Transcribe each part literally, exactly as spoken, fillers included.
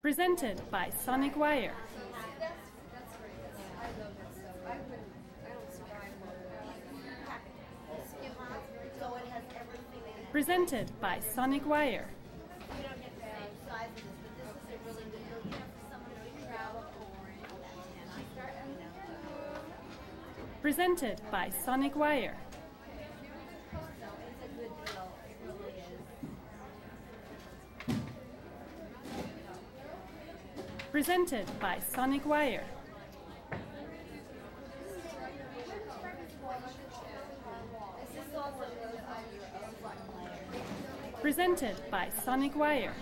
Presented by Sonic Wire. Presented by Sonic Wire. Presented by Sonic Wire. Presented by Sonic Wire. Presented by Sonic Wire.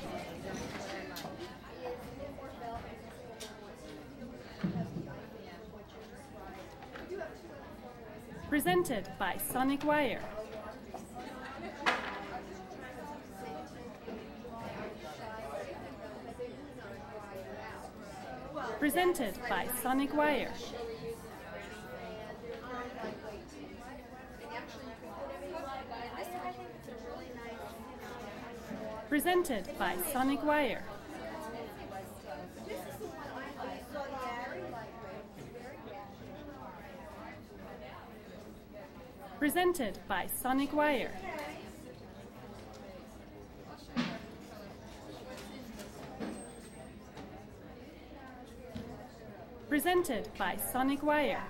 Presented by Sonic Wire. Presented by Sonic Wire. Presented by Sonic Wire. Presented by Sonic Wire. Presented by Sonic Wire.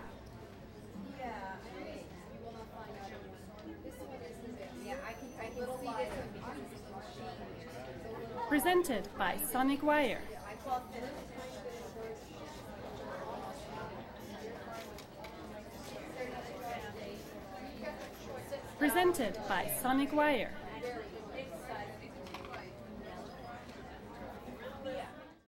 Presented by Sonic Wire. Presented by Sonic Wire.